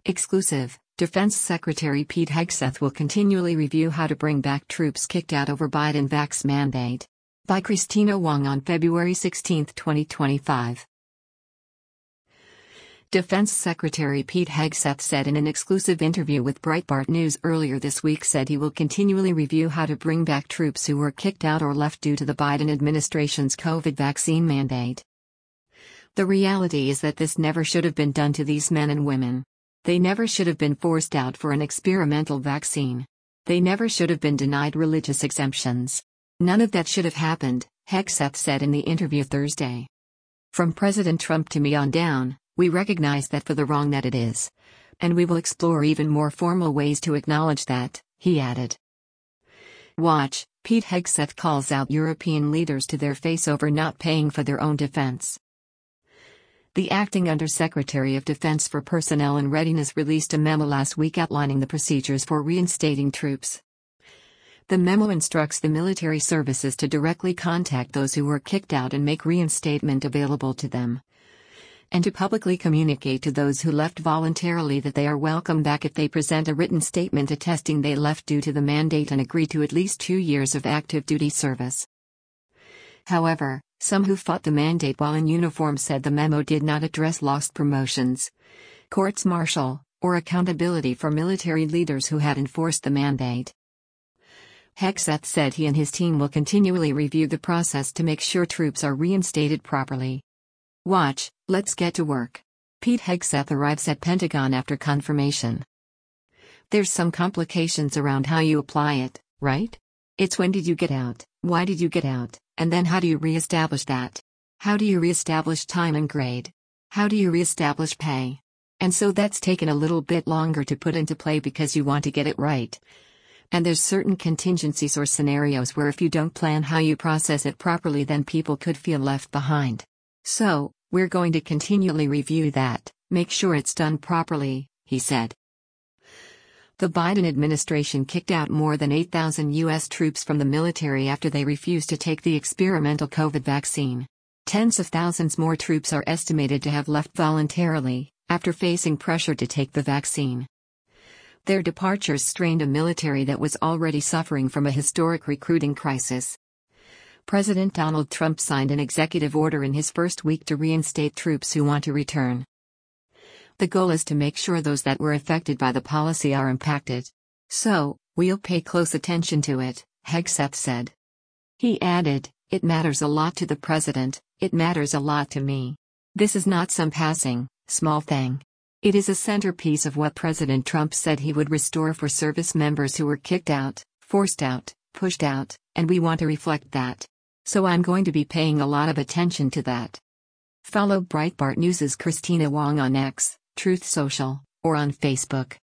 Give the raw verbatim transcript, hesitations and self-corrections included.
Exclusive. Defense Secretary Pete Hegseth will continually review how to bring back troops kicked out over Biden vax mandate. By Christina Wong on February sixteenth, twenty twenty-five. Defense Secretary Pete Hegseth said in an exclusive interview with Breitbart News earlier this week said he will continually review how to bring back troops who were kicked out or left due to the Biden administration's COVID vaccine mandate. The reality is that this never should have been done to these men and women. They never should have been forced out for an experimental vaccine. They never should have been denied religious exemptions. None of that should have happened, Hegseth said in the interview Thursday. From President Trump to me on down, we recognize that for the wrong that it is. And we will explore even more formal ways to acknowledge that, he added. Watch, Pete Hegseth calls out European leaders to their face over not paying for their own defense. The acting Undersecretary of Defense for Personnel and Readiness released a memo last week outlining the procedures for reinstating troops. The memo instructs the military services to directly contact those who were kicked out and make reinstatement available to them, and to publicly communicate to those who left voluntarily that they are welcome back if they present a written statement attesting they left due to the mandate and agree to at least two years of active duty service. However, some who fought the mandate while in uniform said the memo did not address lost promotions, courts-martial, or accountability for military leaders who had enforced the mandate. Hegseth said he and his team will continually review the process to make sure troops are reinstated properly. Watch, let's get to work. Pete Hegseth arrives at Pentagon after confirmation. There's some complications around how you apply it, right? It's when did you get out, why did you get out, and then how do you re-establish that? How do you re-establish time and grade? How do you re-establish pay? And so that's taken a little bit longer to put into play because you want to get it right. And there's certain contingencies or scenarios where if you don't plan how you process it properly then people could feel left behind. So, we're going to continually review that, make sure it's done properly, he said. The Biden administration kicked out more than eight thousand U S troops from the military after they refused to take the experimental COVID vaccine. Tens of thousands more troops are estimated to have left voluntarily, after facing pressure to take the vaccine. Their departures strained a military that was already suffering from a historic recruiting crisis. President Donald Trump signed an executive order in his first week to reinstate troops who want to return. The goal is to make sure those that were affected by the policy are impacted. So, we'll pay close attention to it, Hegseth said. He added, it matters a lot to the president, it matters a lot to me. This is not some passing, small thing. It is a centerpiece of what President Trump said he would restore for service members who were kicked out, forced out, pushed out, and we want to reflect that. So I'm going to be paying a lot of attention to that. Follow Breitbart News' Christina Wong on X, Truth Social, or on Facebook.